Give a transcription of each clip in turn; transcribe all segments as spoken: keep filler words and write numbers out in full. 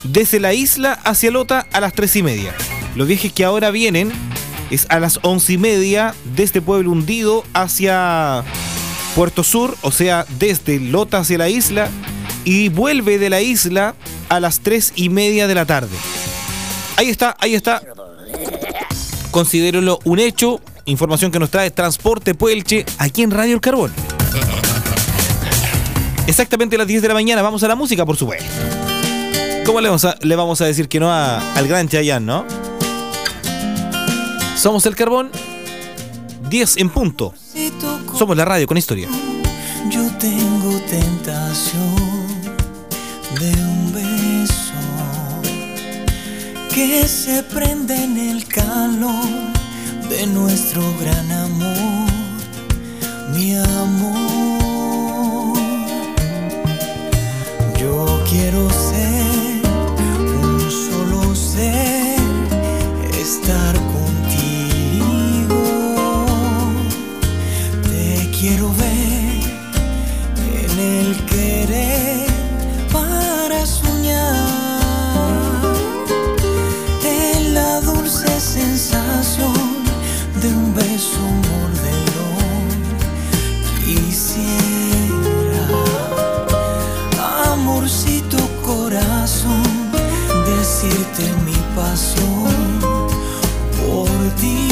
desde la isla hacia Lota a las tres y media. Los viajes que ahora vienen es a las once y media desde Pueblo Hundido hacia Puerto Sur, o sea, desde Lota hacia la isla, y vuelve de la isla a las tres y media de la tarde. Ahí está, ahí está. Considérenlo un hecho. Información que nos trae Transporte Puelche aquí en Radio El Carbón. Exactamente a las diez de la mañana. Vamos a la música, por supuesto. ¿Cómo le vamos a, le vamos a decir que no a, al gran Chayanne, no? Somos El Carbón, diez en punto. Somos la radio con historia. Yo tengo tentación de un beso que se prende en el calor de nuestro gran amor, mi amor. Yo quiero ser un solo ser, estar contigo. Te quiero ver en el querer para soñar, en la dulce sensación de un beso mordelón. Quisiera, amorcito corazón, decirte mi pasión por ti.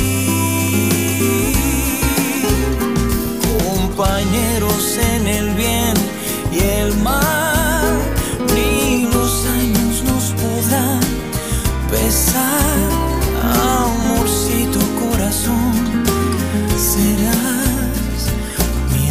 Compañeros en el bien y el mal, ni los años nos podrán pesar. Amorcito corazón, serás mi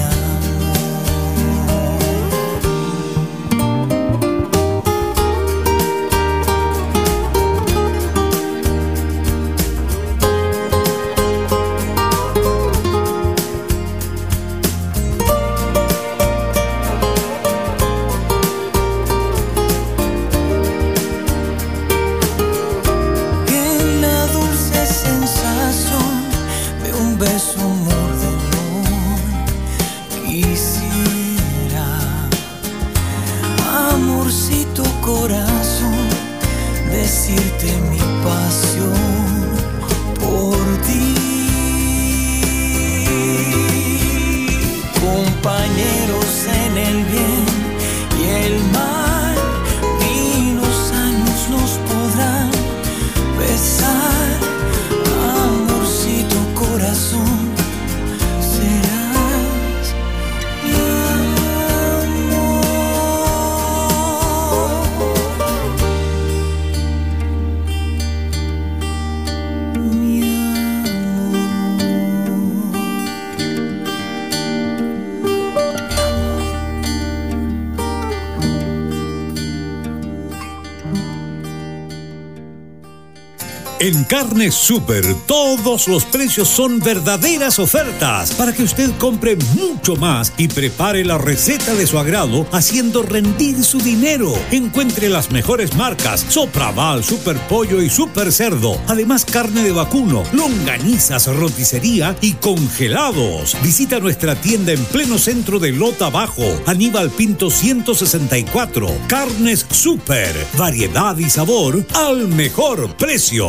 En Carnes Super, todos los precios son verdaderas ofertas para que usted compre mucho más y prepare la receta de su agrado, haciendo rendir su dinero. Encuentre las mejores marcas: Sopraval, Super Pollo y Super Cerdo. Además, carne de vacuno, longanizas, roticería y congelados. Visita nuestra tienda en pleno centro de Lota Bajo, Aníbal Pinto ciento sesenta y cuatro. Carnes Super, variedad y sabor al mejor precio.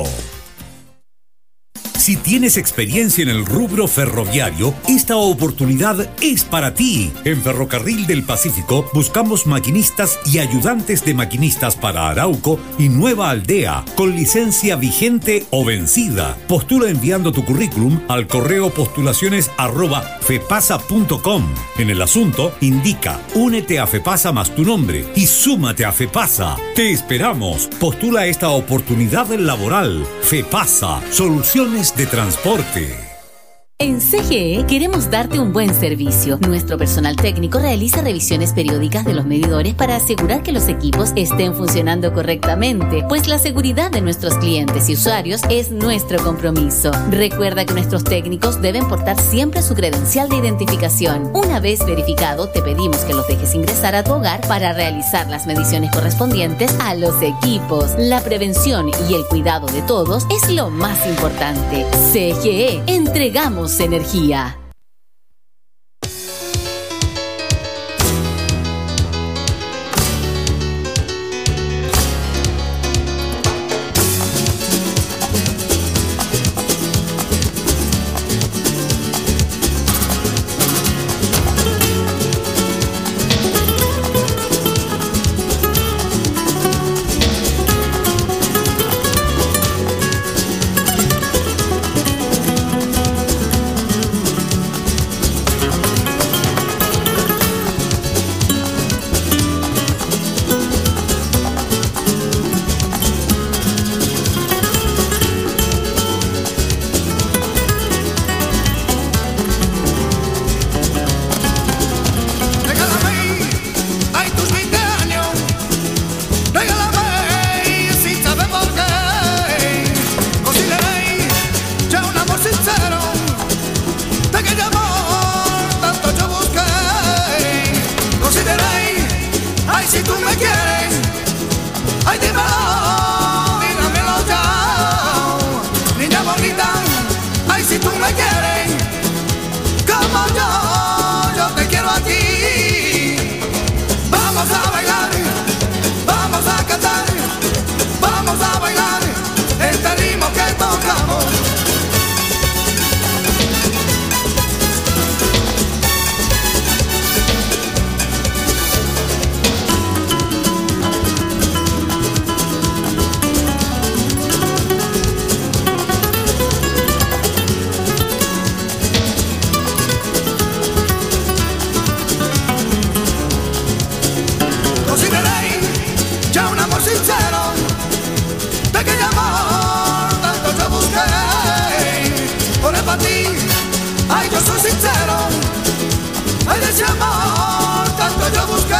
Si tienes experiencia en el rubro ferroviario, esta oportunidad es para ti. En Ferrocarril del Pacífico buscamos maquinistas y ayudantes de maquinistas para Arauco y Nueva Aldea, con licencia vigente o vencida. Postula enviando tu currículum al correo postulaciones arroba fepasa punto com. En el asunto, indica únete a FEPASA más tu nombre y súmate a FEPASA. Te esperamos. Postula esta oportunidad laboral. FEPASA, soluciones de transporte. En C G E queremos darte un buen servicio. Nuestro personal técnico realiza revisiones periódicas de los medidores para asegurar que los equipos estén funcionando correctamente, pues la seguridad de nuestros clientes y usuarios es nuestro compromiso. Recuerda que nuestros técnicos deben portar siempre su credencial de identificación. Una vez verificado, te pedimos que los dejes ingresar a tu hogar para realizar las mediciones correspondientes a los equipos. La prevención y el cuidado de todos es lo más importante. C G E, entregamos energía. a ti. Ay, yo soy sincero. Ay, de ese amor tanto yo busqué.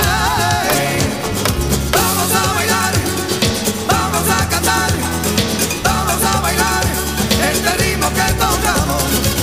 Vamos a bailar, vamos a cantar, vamos a bailar este ritmo que tocamos.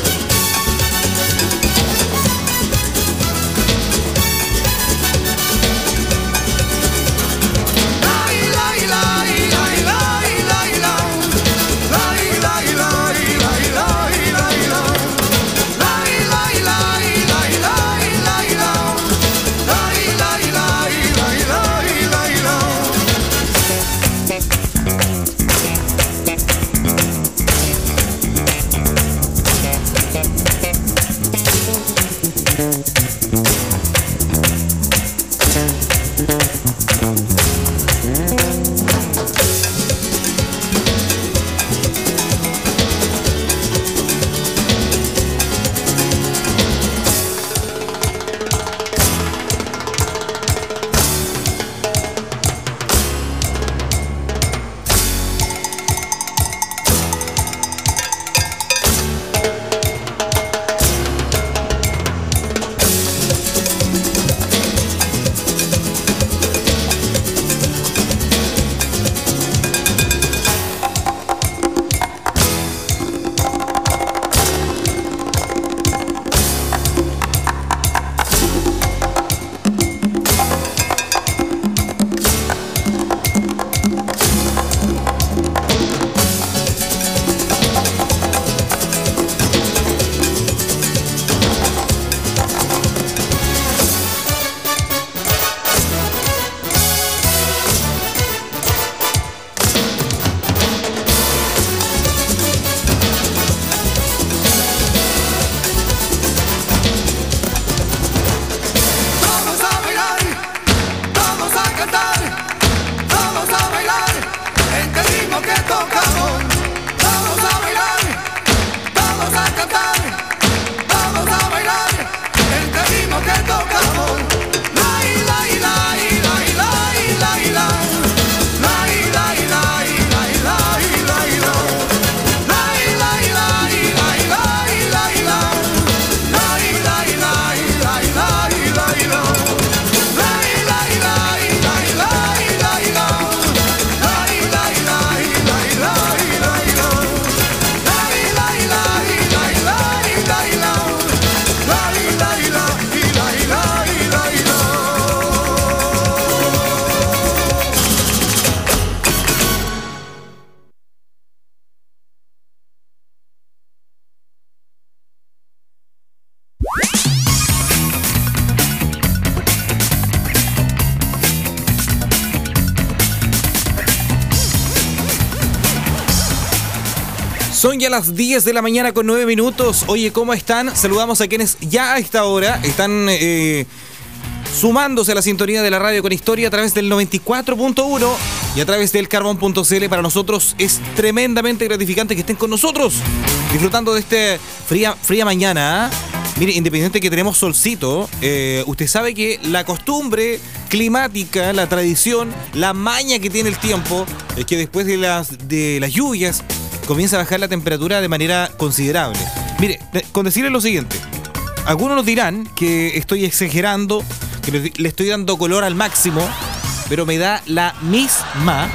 Son ya las diez de la mañana con nueve minutos. Oye, ¿cómo están? Saludamos a quienes ya a esta hora están eh, sumándose a la sintonía de la radio con historia a través del noventa y cuatro punto uno y a través del carbón punto c l. Para nosotros es tremendamente gratificante que estén con nosotros, disfrutando de esta fría, fría mañana. Mire, independiente que tenemos solcito, eh, usted sabe que la costumbre climática, la tradición, la maña que tiene el tiempo, es que después de las, de las lluvias comienza a bajar la temperatura de manera considerable. Mire, con decirles lo siguiente, algunos nos dirán que estoy exagerando, que le, le estoy dando color al máximo, pero me da la misma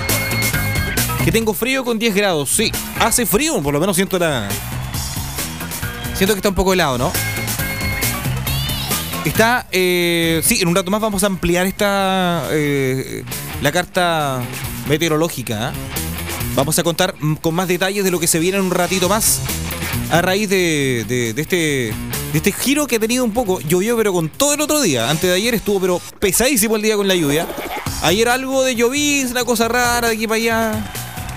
que tengo frío con diez grados. Sí, hace frío, por lo menos siento la... Siento que está un poco helado, ¿no? Está, eh, sí, en un rato más vamos a ampliar esta, eh, la carta meteorológica, ¿eh? Vamos a contar con más detalles de lo que se viene en un ratito más a raíz de, de, de, este, de este giro que ha tenido un poco. Llovió pero con todo el otro día. Antes de ayer estuvo pero pesadísimo el día con la lluvia. Ayer algo de lloviz, una cosa rara de aquí para allá.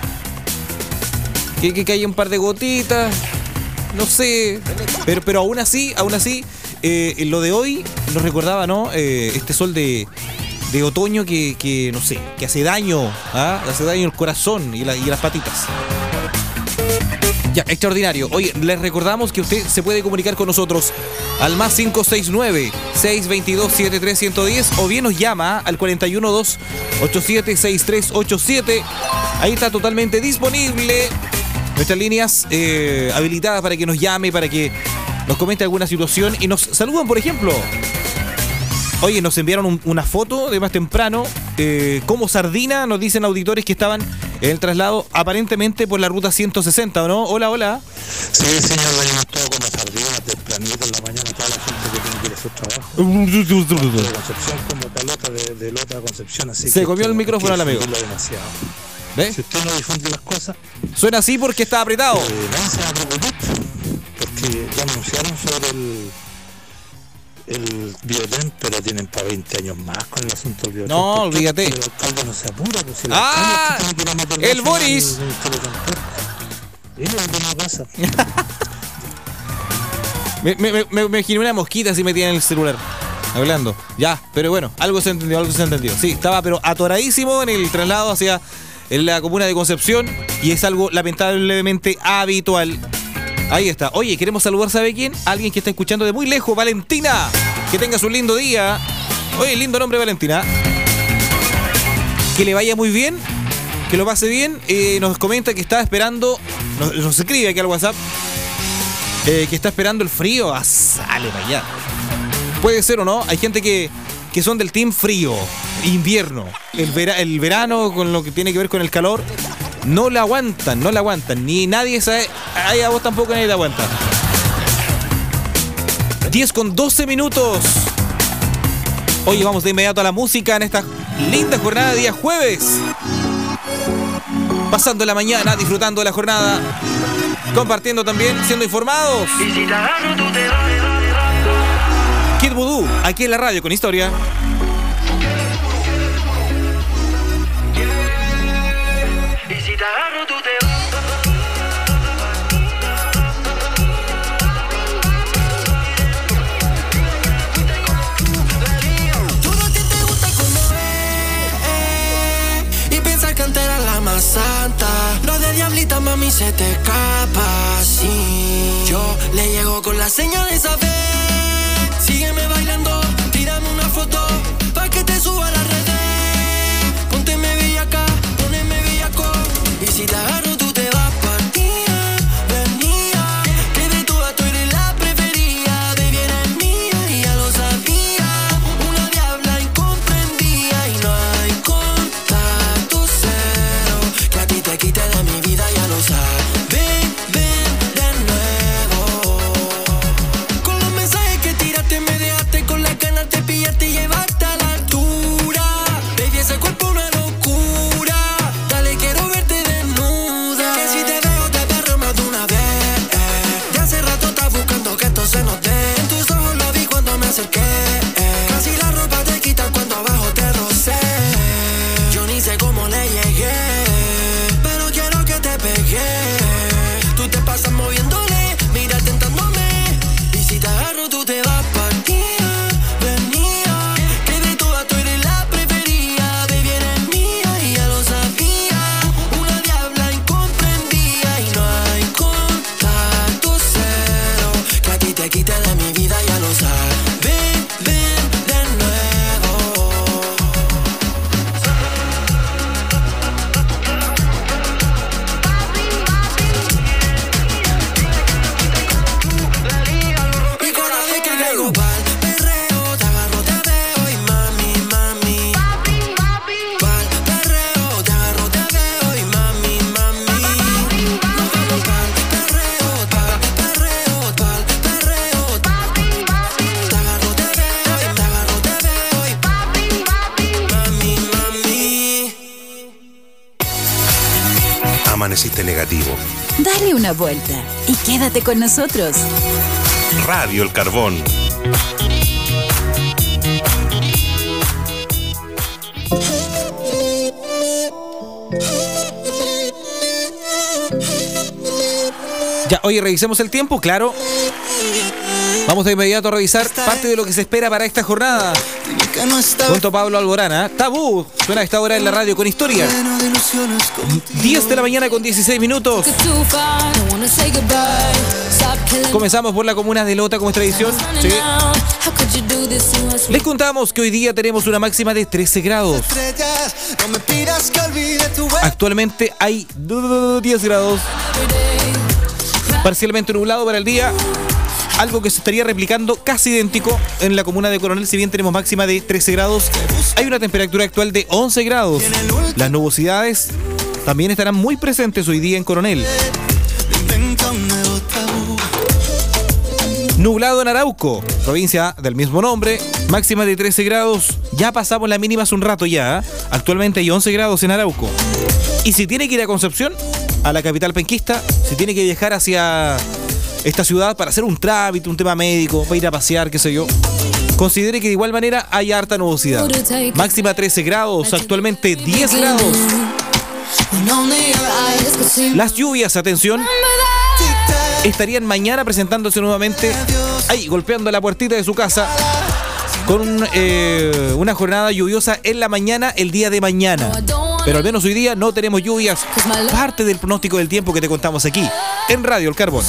Que, que caía un par de gotitas. No sé. Pero, pero aún así, aún así, eh, lo de hoy nos recordaba, ¿no? Eh, este sol de... de otoño que, que, no sé, que hace daño, ¿ah? hace daño al corazón y, la, y las patitas. Ya, extraordinario. Oye, les recordamos que usted se puede comunicar con nosotros al más cinco seis nueve, seis dos dos, siete tres uno cero o bien nos llama al cuatro uno dos, ocho siete seis tres ocho siete. Ahí está totalmente disponible Nuestras líneas eh, habilitadas para que nos llame, para que nos comente alguna situación y nos saludan, por ejemplo. Oye, nos enviaron un, una foto de más temprano, eh, como sardina, nos dicen auditores que estaban en el traslado aparentemente por la ruta ciento sesenta, ¿o no? Hola, hola. Sí, señor, venimos todos como sardinas, tempranito en la mañana, toda la gente que tiene que ir a su trabajo. De Concepción como talota de, de Lota Concepción, así Se que comió el micrófono al amigo. Demasiado. ¿Ves? Si usted no difunde las cosas, Suena así porque está apretado. eh, nadie se va a preocupar, porque ya anunciaron sobre el el biotren, pero tienen para veinte años más con el asunto del biotren. No, olvídate. El alcalde no se apura, pues si el ¡Ah! alcalde es que tiene que ir a meter El mano Boris. en el Ministerio de Transporte. Es lo que no pasa. Me, me, me, me imaginé una mosquita así metida en el celular, hablando. Ya, pero bueno, algo se entendió, algo se entendió. Sí, estaba pero atoradísimo en el traslado hacia en la comuna de Concepción y es algo lamentablemente habitual. Ahí está. Oye, queremos saludar, ¿sabe quién? Alguien que está escuchando de muy lejos, Valentina. Que tengas un lindo día. Oye, lindo nombre, Valentina. Que le vaya muy bien, que lo pase bien. Eh, nos comenta que está esperando, nos, nos escribe aquí al WhatsApp, eh, que está esperando el frío. Ah, sale para allá. Puede ser o no. Hay gente que, que son del team frío, invierno. El, vera, el verano con lo que tiene que ver con el calor. No la aguantan, no la aguantan. Ni nadie sabe. Ay, a vos tampoco nadie te aguanta. diez con doce minutos. Oye, vamos de inmediato a la música en esta linda jornada de día jueves. Pasando la mañana, disfrutando de la jornada. Compartiendo también, siendo informados. Kid Voodoo, aquí en la radio con historia. Si te agarro, tú te vas. Todo a ti te gusta como es y pensar que antes era la más santa. Lo de diablita, mami, se te escapa. Sí, yo le llego con la señal de esa vez. Sígueme bailando, tírame una foto pa' que te suba a las redes. Pónteme bellaca, poneme bellaco. Y si te agarro, tú te vas partida, venía. Que de todas tú eres la preferida. De bien es mía y ya lo sabía. Una diabla incomprendida y no hay contacto cero que a ti te quite de mi vida, ya lo sabes. Ven, ven de nuevo. Con los mensajes que tiraste me dejaste con las ganas de pillarte y llevarte a la altura. Baby, ese cuerpo una locura. Dale, quiero verte desnuda. Que si te veo te perro más de una vez. De hace rato estás buscando que esto se nos dé. En tus ojos lo vi cuando me acerqué. Casi la ropa te quitas cuando abajo te rocé. Yo ni sé cómo le llegué, pero quiero que te pegué. Tú te pasas moviéndole, mira tentándome. Y si te agarro tú te vas partida, venía. Que de todas tú eres la preferida. De bien es mía y ya lo sabía. Una diabla incomprendida y no hay contacto cero que a ti te quite de mi vida, ya lo sabes. Ven, ven de nuevo. Y cada vez que caigo pa'l perreo, te agarro, te veo y mami, mami. Pa'l perreo, te agarro, te veo y mami, mami. Nos vamos pa'l perreo, pa'l perreo, pa'l perreo. Te agarro, te veo y te agarro, te veo y mami, mami. Amaneciste negativo. Dale una vuelta y quédate con nosotros. Radio El Carbón. Ya, oye, revisemos el tiempo, claro. Vamos de inmediato a revisar parte de lo que se espera para esta jornada. Que no está Junto a Pablo Alborana, Tabú, suena a esta hora en la radio con historia. lleno de ilusiones contigo. diez de la mañana con dieciséis minutos. Comenzamos por la comuna de Lota, como es tradición. Sí. Les contamos que hoy día tenemos una máxima de trece grados. Estrellas, no me pidas que olvide tu beso. Actualmente hay diez grados. Parcialmente nublado para el día, algo que se estaría replicando casi idéntico en la comuna de Coronel. Si bien tenemos máxima de trece grados, hay una temperatura actual de once grados. Las nubosidades también estarán muy presentes hoy día en Coronel. Nublado en Arauco, provincia del mismo nombre, máxima de trece grados. Ya pasamos la mínima hace un rato ya, ¿eh? Actualmente hay once grados en Arauco. Y si tiene que ir a Concepción, a la capital penquista, si tiene que viajar hacia esta ciudad para hacer un trámite, un tema médico, para ir a pasear, qué sé yo, considere que de igual manera hay harta nubosidad. Máxima trece grados, actualmente diez grados. Las lluvias, atención, estarían mañana presentándose nuevamente, ahí golpeando la puertita de su casa, con eh, una jornada lluviosa en la mañana, el día de mañana. Pero al menos hoy día no tenemos lluvias, parte del pronóstico del tiempo que te contamos aquí, en Radio El Carbón.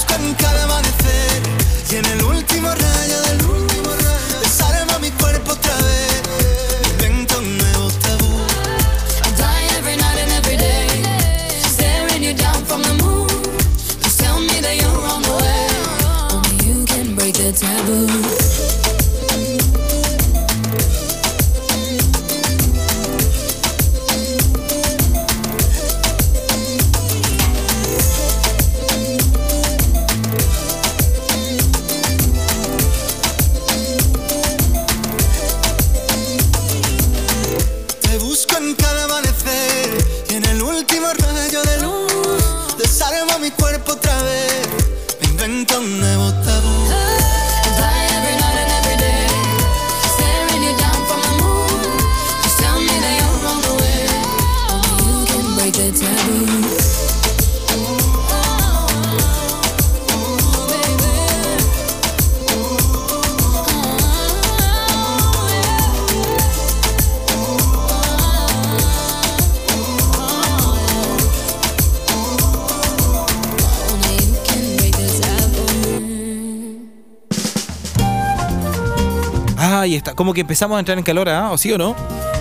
Ahí está, como que empezamos a entrar en calor, ¿ah? ¿O sí o no?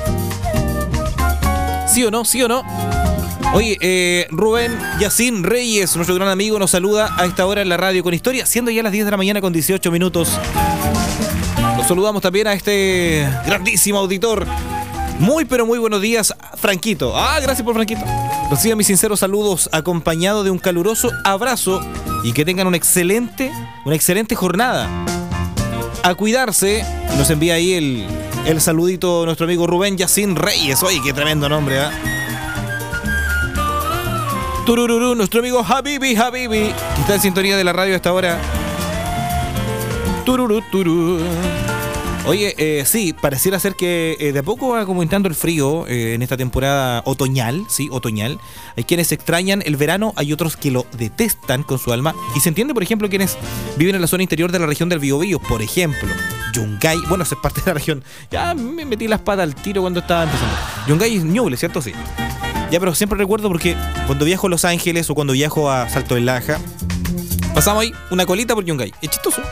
¿Sí o no? ¿Sí o no? Oye, eh, Rubén Yacín Reyes, nuestro gran amigo, nos saluda a esta hora en la radio con historia, siendo ya las diez de la mañana con dieciocho minutos. Nos saludamos también a este grandísimo auditor. Muy, pero muy buenos días, Franquito. Ah, gracias por Franquito. Reciban mis sinceros saludos, acompañado de un caluroso abrazo y que tengan una excelente, una excelente jornada. A cuidarse, nos envía ahí el, el saludito nuestro amigo Rubén Yacín Reyes. Oye, qué tremendo nombre, ¿eh? Turururú, nuestro amigo Habibi, Habibi, que está en sintonía de la radio a esta hora. Tururú, turú. Oye, eh, sí, pareciera ser que eh, de a poco va como entrando el frío eh, en esta temporada otoñal, sí, otoñal. Hay quienes extrañan el verano, hay otros que lo detestan con su alma. Y se entiende, por ejemplo, quienes viven en la zona interior de la región del Biobío, por ejemplo, Yungay. Bueno, eso es parte de la región. Ya me metí las patas al tiro cuando estaba empezando. Yungay es Ñuble, ¿cierto? Sí. Ya, pero siempre recuerdo porque cuando viajo a Los Ángeles o cuando viajo a Salto del Laja, pasamos ahí una colita por Yungay. Es chistoso.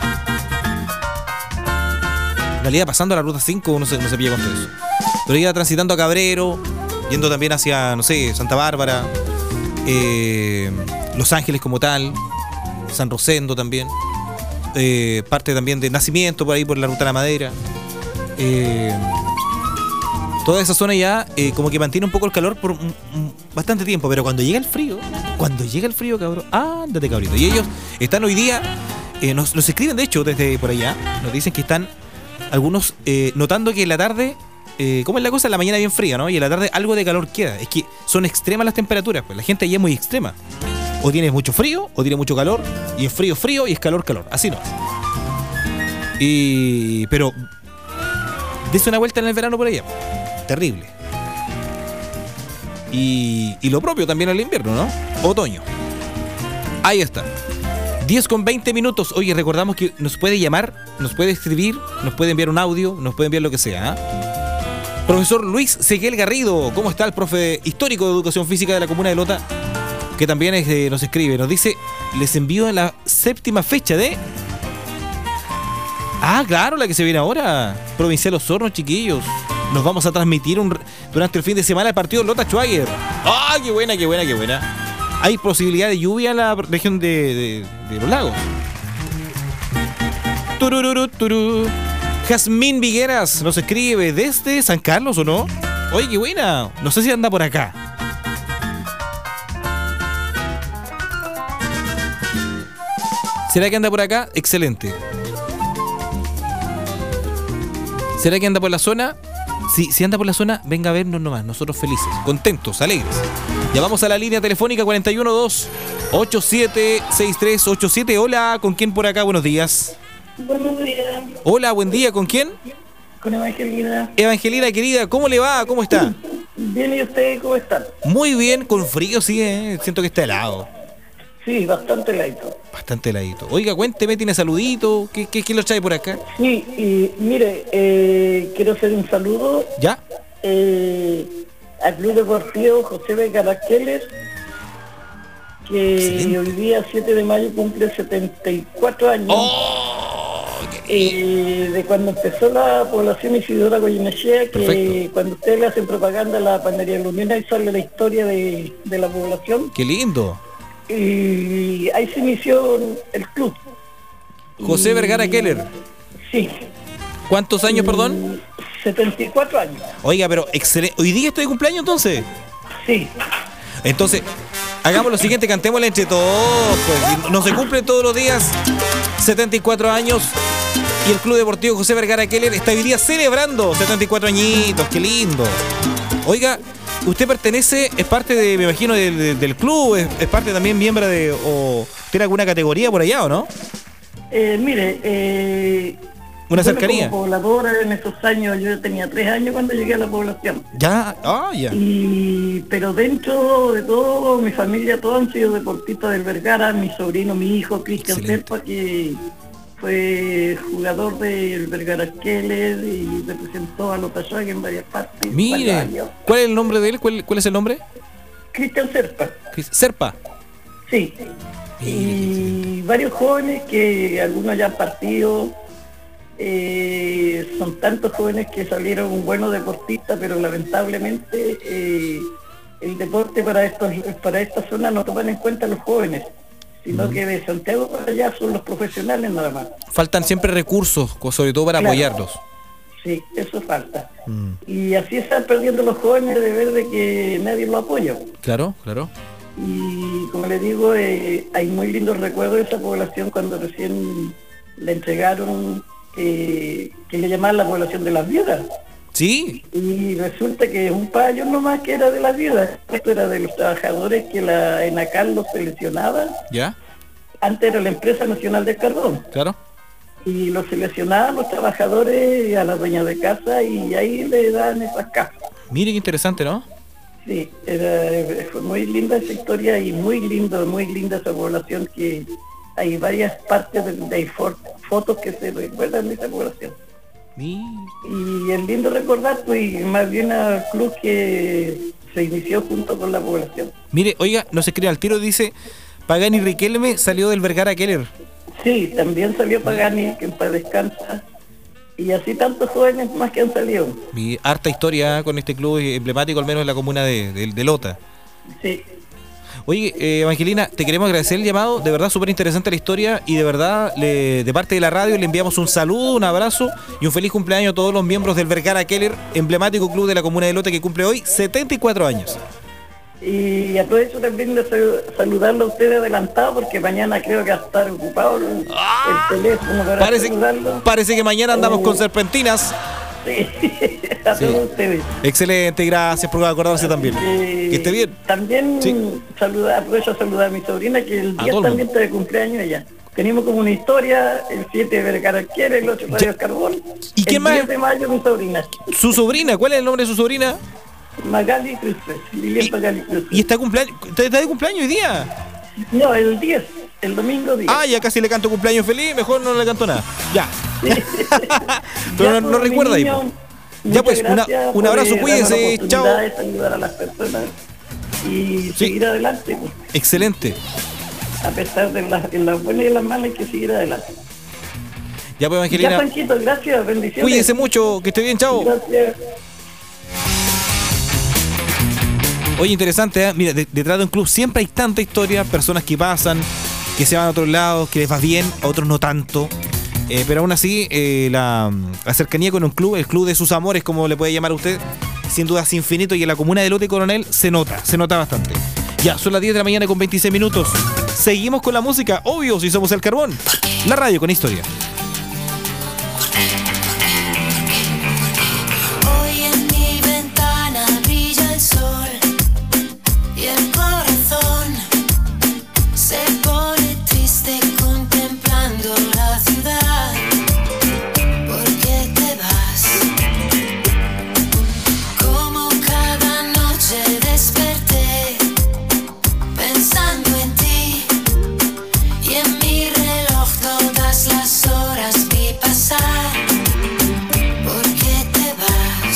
En realidad, pasando a la ruta cinco, uno se, no se pilla con todo eso. Pero iba transitando a Cabrero, yendo también hacia, no sé, Santa Bárbara, eh, Los Ángeles como tal, San Rosendo también, eh, parte también de Nacimiento por ahí, por la ruta de la Madera. Eh, toda esa zona ya eh, como que mantiene un poco el calor por un, un, bastante tiempo, pero cuando llega el frío, cuando llega el frío, cabrón, ándate, cabrito. Y ellos están hoy día, eh, nos, nos escriben de hecho desde por allá, nos dicen que están algunos eh, notando que en la tarde, eh, ¿cómo es la cosa? En la mañana bien fría, ¿no? Y en la tarde algo de calor queda. Es que son extremas las temperaturas, pues la gente allí es muy extrema. O tiene mucho frío, o tiene mucho calor, y es frío, frío, y es calor, calor. Así no. Y... pero... dese una vuelta en el verano por allá. Terrible. Y, y lo propio también en el invierno, ¿no? Otoño. Ahí está. diez con veinte minutos. Oye, recordamos que nos puede llamar, nos puede escribir, nos puede enviar un audio, nos puede enviar lo que sea, ¿eh? Profesor Luis Seguel Garrido, ¿cómo está el profe histórico de Educación Física de la Comuna de Lota? Que también es, eh, nos escribe, nos dice, les envío en la séptima fecha de... Ah, claro, la que se viene ahora. Provincial Osorno, chiquillos. Nos vamos a transmitir un, durante el fin de semana el partido Lota Schwager. ¡Ah, qué buena, qué buena, qué buena! hay posibilidad de lluvia en la región de, de, de los lagos. Turururu, turú. Jazmín Vigueras nos escribe desde San Carlos, ¿o no? Oye, qué buena. No sé si anda por acá. ¿Será que anda por acá? Excelente. ¿Será que anda por la zona? Si, si anda por la zona, venga a vernos nomás. Nosotros felices, contentos, alegres. Ya vamos a la línea telefónica cuarenta y uno dos ochenta y siete sesenta y tres ochenta y siete. Hola, ¿con quién por acá? Buenos días. Buenos días. Hola, buen día. ¿Con quién? Con Evangelina. Evangelina, querida, ¿cómo le va? ¿Cómo está? Bien, ¿y usted cómo está? Muy bien, con frío, sí, ¿eh? Siento que está helado. Sí, bastante heladito. Bastante heladito. Oiga, cuénteme, ¿tiene saludito? ¿Qué, qué, qué lo trae por acá? Sí, y mire, eh, quiero hacer un saludo. ¿Ya? Eh, al Club Deportivo José Vergara Keller, que Excelente. hoy día siete de mayo cumple setenta y cuatro años. ¡Oh! Eh, de cuando empezó la población Isidora Goyenechea, que Perfecto. cuando ustedes le hacen propaganda a la panadería Lumina, ahí sale la historia de, de la población. ¡Qué lindo! Y ahí se inició el club. José Y- Vergara Keller. Sí. ¿Cuántos años, perdón? setenta y cuatro años. Oiga, pero excelente. ¿Hoy día estoy de cumpleaños entonces? Sí. Entonces, hagamos lo siguiente, cantémosla entre todos. Pues. No se cumplen todos los días. setenta y cuatro años. Y el Club Deportivo José Vergara Keller está hoy día celebrando setenta y cuatro añitos. ¡Qué lindo! Oiga, usted pertenece, es parte de, me imagino, del, del- del club, es, es parte también miembro de, o tiene alguna categoría por allá, ¿o no? Eh, mire, eh, Una bueno, cercanía. como pobladora en estos años, yo tenía tres años cuando llegué a la población. Ya, ah, ya. Y, pero dentro de todo, mi familia, todos han sido deportistas del Vergara, mi sobrino, mi hijo, Cristian Excelente. Serpa, que fue jugador del Vergara Keller y representó a los Tallac en varias partes. varios Mire, años. ¿cuál es el nombre de él? ¿Cuál, cuál es el nombre? Cristian Serpa, Serpa. sí. Mire, Y varios jóvenes que algunos ya han partido, eh, son tantos jóvenes que salieron buenos deportistas, pero lamentablemente eh, el deporte para estos para esta zona no toman en cuenta a los jóvenes, sino que de Santiago para allá son los profesionales nada más. Faltan siempre recursos, co- sobre todo para Claro. apoyarlos. Sí, eso falta. Mm. Y así están perdiendo los jóvenes de ver de que nadie los apoya. Claro, claro. Y como le digo, eh, hay muy lindos recuerdos de esa población cuando recién la entregaron, eh, que le llamaban la población de las viudas. Sí, Y resulta que un pabellón nomás que era de las viudas. Esto era de los trabajadores que la ENACAL los seleccionaba. ya, Antes era la Empresa Nacional del Carbón. claro. Y los seleccionaban los trabajadores a las dueñas de casa y ahí le dan esas casas. Mire qué interesante, ¿no? Sí, era, fue muy linda esa historia y muy lindo, muy linda esa población, que hay varias partes de, de for- fotos que se recuerdan de esa población. Mire. Y es lindo recordar, pues, y más bien al club que se inició junto con la población. Mire, oiga, no se escribe al tiro, dice Pagani Riquelme salió del Vergara Keller. Sí, también salió Pagani, que en paz descansa, y así tantos jóvenes más que han salido. Mi harta historia con este club emblemático, al menos en la comuna de, de, de Lota. Sí, Oye, eh, Evangelina, te queremos agradecer el llamado, de verdad súper interesante la historia y de verdad, le- de parte de la radio le enviamos un saludo, un abrazo y un feliz cumpleaños a todos los miembros del Vergara Keller, emblemático club de la comuna de Lota que cumple hoy setenta y cuatro años. y aprovecho también de sal- saludarlo a ustedes adelantado, porque mañana creo que va a estar ocupado el, el teléfono para Parece, saludarlo. parece que mañana andamos con serpentinas. Sí, a Sí. todos ustedes. Excelente, gracias por acordarse también. Eh, Que esté bien. También Sí. saluda, aprovecho a saludar a mi sobrina, que el A día todo el también está de cumpleaños ella. Tenemos como una historia, el siete de Vergara Keller, el ocho de Radio Carbón. ¿Y quién el más? diez de mayo mi sobrina, Su sobrina, ¿cuál es el nombre de su sobrina? Magali Cruz, Lilian Y- Magali Cruz. ¿Y está cumpleaños? ¿Está de cumpleaños hoy día? No, el diez, el domingo diez. Ah, ya casi le canto cumpleaños feliz, mejor no le canto nada. Ya. Pero Ya, no, no pues, recuerda ahí. mi po. niño, Ya, pues, muchas una- gracias un por, abrazo, eh, darnos cuídense, la oportunidad chao. de saludar a las personas y seguir adelante, pues. Excelente. A pesar de las, en las buenas y en las malas, hay que seguir adelante. Ya pues, Ya, Evangelina, Panchito, gracias, bendiciones. cuídense mucho, que esté bien, chao. Gracias. Oye, interesante, ¿eh? Mira, de- detrás de un club siempre hay tanta historia, personas que pasan, que se van a otros lados, que les va bien, a otros no tanto. Eh, pero aún así, eh, la, la cercanía con un club, el club de sus amores, como le puede llamar a usted, sin duda es infinito, y en la comuna de Lote Coronel se nota, se nota bastante. Ya, son las diez de la mañana con veintiséis minutos. Seguimos con la música, obvio, si somos el Carbón. La radio con historia. Hoy en mi ventana brilla el sol y el corazón se pone triste contemplando la ciudad. ¿Por qué te vas? Como cada noche desperté pensando en ti y en mi reloj todas las horas vi pasar. ¿Por qué te vas?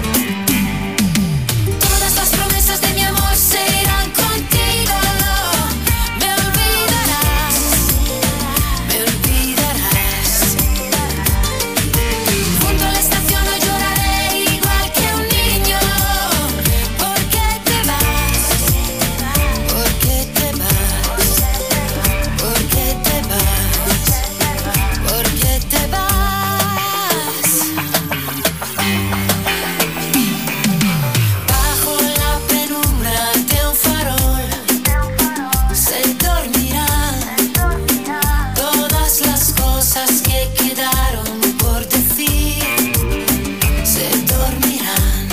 Todas las promesas de mi amor se irán contigo. Me olvidarás, me olvidarás. Junto a la estación hoy lloraré igual que un niño. ¿Por qué te vas? ¿Por qué te vas? ¿Por qué te vas? ¿Por qué te vas? Bajo la penumbra de un farol se dormirán todas las cosas que quedaron por decir. Se dormirán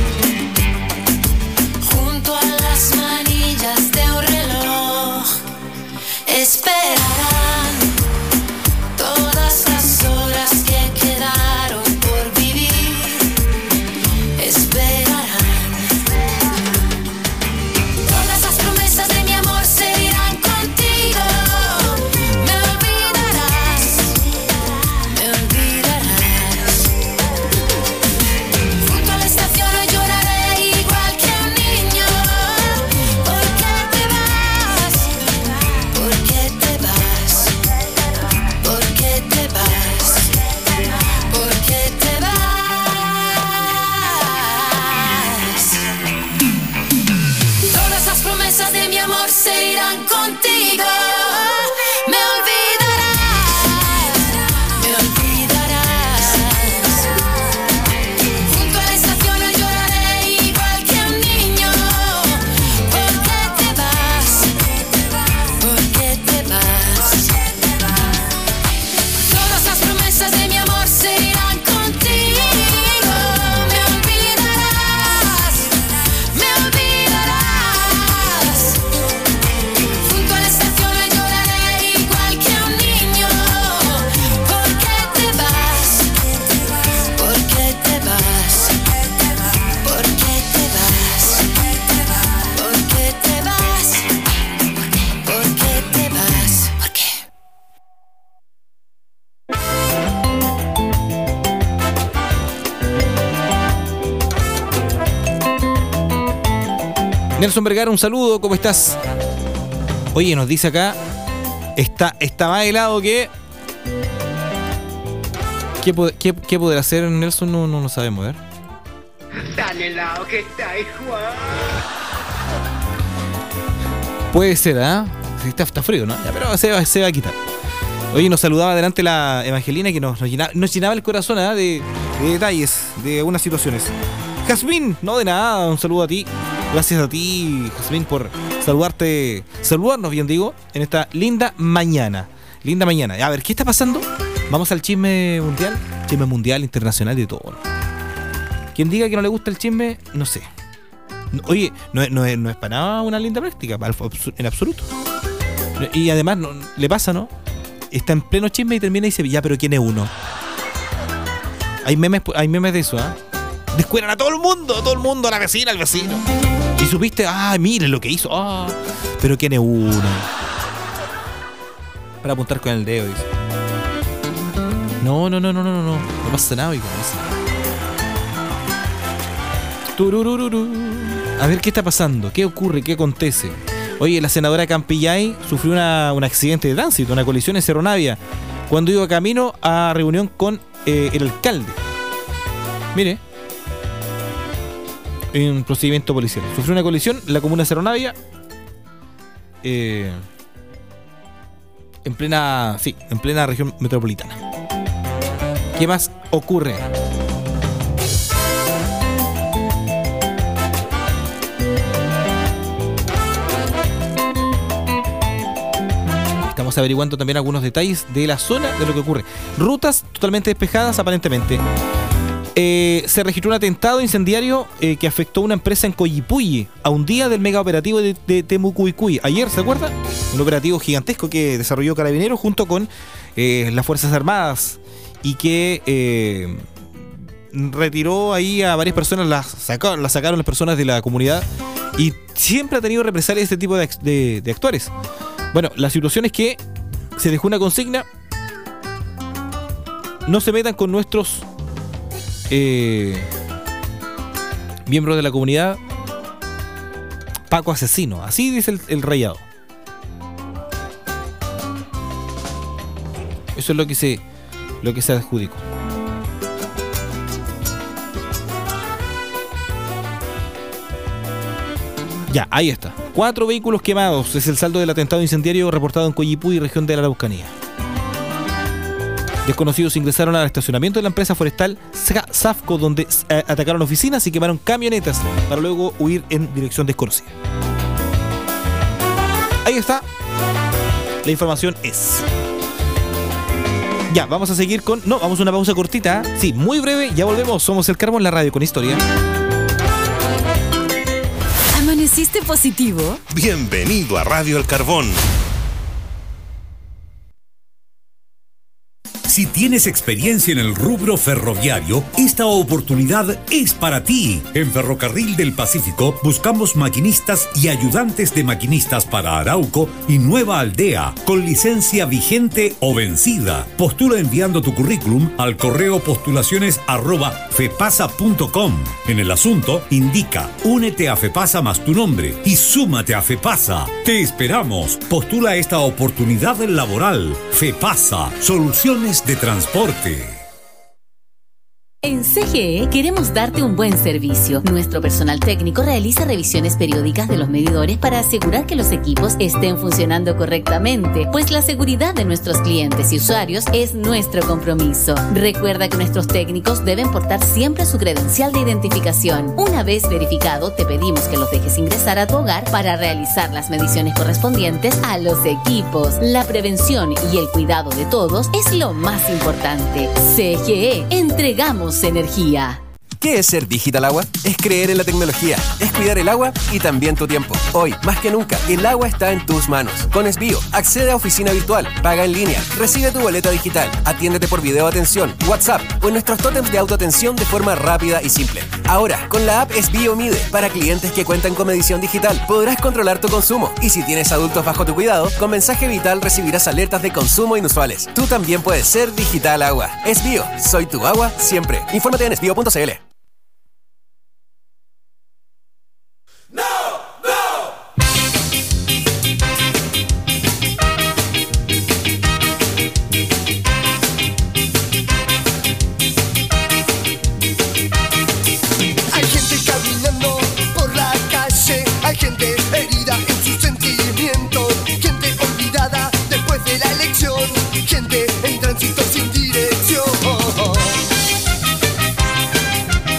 junto a las manillas de un reloj. Esperarán todas las horas que quedaron por vivir. Esperarán. Todas las promesas de mi amor se irán contigo. Me olvidarás, me olvidarás. Junto a la estación hoy lloraré igual que un niño. ¿Por qué te vas? ¿Por qué te vas? ¿Por qué te vas? ¿Por qué te vas? Todas las promesas de mi amor se irán contigo. Me olvidarás, me olvidarás. Junto a la estación hoy lloraré igual que un niño. ¿Por qué te vas? ¿Por qué te vas? Todas las promesas de mi amor se irán contigo. Me olvidarás, me olvidarás. Junto a la estación hoy lloraré igual que un niño. ¿Por qué te vas? ¿Por qué te vas? ¿Por qué te vas? ¿Por qué te vas? ¿Por qué te vas? ¿Por qué? Nelson Vergara, un saludo, ¿cómo estás? Oye, nos dice acá, está, está más helado que... ¿Qué, pod- qué, qué podrá hacer Nelson? No, no lo sabemos, a ver. Tan helado que está ahí, Juan. Puede ser, ¿ah? Sí, está, está frío, ¿no? Ya, pero se va, se va a quitar. Oye, nos saludaba adelante la Evangelina que nos, nos, llenaba, nos llenaba el corazón, ¿ah? de, de detalles, de algunas situaciones. Jazmín, no de nada, un saludo a ti. Gracias a ti, Jazmín, por saludarte, saludarnos, bien digo, en esta linda mañana. Linda mañana. A ver, ¿qué está pasando? Vamos al chisme mundial, chisme mundial, internacional, de todo, ¿no? Quien diga que no le gusta el chisme, no sé. No, oye, no, es- no, es- no es para nada una linda práctica, al- en absoluto. Y además, no, le pasa, ¿no? Está en pleno chisme y termina y dice, ya, pero ¿quién es uno? Hay memes, hay memes de eso, ¿ah? Descueran a todo el mundo, a todo el mundo, a la vecina, al vecino. Y supiste, ah, mire lo que hizo, ah, pero ¿quién es uno? Para apuntar con el dedo, dice. No, no, no, no, no, no, no. No pasa nada, hijo, no pasa nada. Tururururu. A ver qué está pasando, qué ocurre, qué acontece. Oye, la senadora Campillay sufrió una, un accidente de tránsito, una colisión en Cerro Navia, cuando iba camino a reunión con eh, el alcalde. Mire. en procedimiento policial. Sufrió una colisión en la comuna de Cerro Navia. Eh, en plena. Sí, en plena región metropolitana. ¿Qué más ocurre? Estamos averiguando también algunos detalles de la zona de lo que ocurre. Rutas totalmente despejadas aparentemente. Eh, se registró un atentado incendiario eh, que afectó a una empresa en Coyipulli a un día del mega operativo de, de Temucuicui. Ayer, ¿se acuerda? Un operativo gigantesco que desarrolló Carabineros junto con eh, las Fuerzas Armadas y que eh, retiró ahí a varias personas, las, sacó, las sacaron las personas de la comunidad y siempre ha tenido represalias este tipo de, de, de actores. Bueno, la situación es que se dejó una consigna: no se metan con nuestros Eh, miembros de la comunidad, Paco asesino, así dice el, el rayado. Eso es lo que se lo que se adjudicó. Ya, ahí está. Cuatro vehículos quemados es el saldo del atentado incendiario reportado en Coyipulli, región de la Araucanía. Desconocidos ingresaron al estacionamiento de la empresa forestal Safco, donde eh, atacaron oficinas y quemaron camionetas para luego huir en dirección desconocida. Ahí está. La información es. Ya, vamos a seguir con... No, vamos a una pausa cortita. Sí, muy breve, ya volvemos. Somos El Carbón, la radio con historia. ¿Amaneciste positivo? Bienvenido a Radio El Carbón. Si tienes experiencia en el rubro ferroviario, esta oportunidad es para ti. En Ferrocarril del Pacífico buscamos maquinistas y ayudantes de maquinistas para Arauco y Nueva Aldea, con licencia vigente o vencida. Postula enviando tu currículum al correo postulaciones arroba fepasa punto com. En el asunto, indica únete a Fepasa más tu nombre y súmate a Fepasa. Te esperamos. Postula esta oportunidad laboral. Fepasa, soluciones de transporte. En C G E queremos darte un buen servicio. Nuestro personal técnico realiza revisiones periódicas de los medidores para asegurar que los equipos estén funcionando correctamente, pues la seguridad de nuestros clientes y usuarios es nuestro compromiso. Recuerda que nuestros técnicos deben portar siempre su credencial de identificación. Una vez verificado, te pedimos que los dejes ingresar a tu hogar para realizar las mediciones correspondientes a los equipos. La prevención y el cuidado de todos es lo más importante. C G E, entregamos energía. ¿Qué es ser Digital Agua? Es creer en la tecnología, es cuidar el agua y también tu tiempo. Hoy, más que nunca, el agua está en tus manos. Con Esbio, accede a oficina virtual, paga en línea, recibe tu boleta digital, atiéndete por video atención, WhatsApp o en nuestros tótems de autoatención de forma rápida y simple. Ahora, con la app Esbio Mide, para clientes que cuentan con medición digital, podrás controlar tu consumo. Y si tienes adultos bajo tu cuidado, con mensaje vital recibirás alertas de consumo inusuales. Tú también puedes ser Digital Agua. Esbio, soy tu agua siempre. Infórmate en esbio punto c l. Gente en tránsito sin dirección.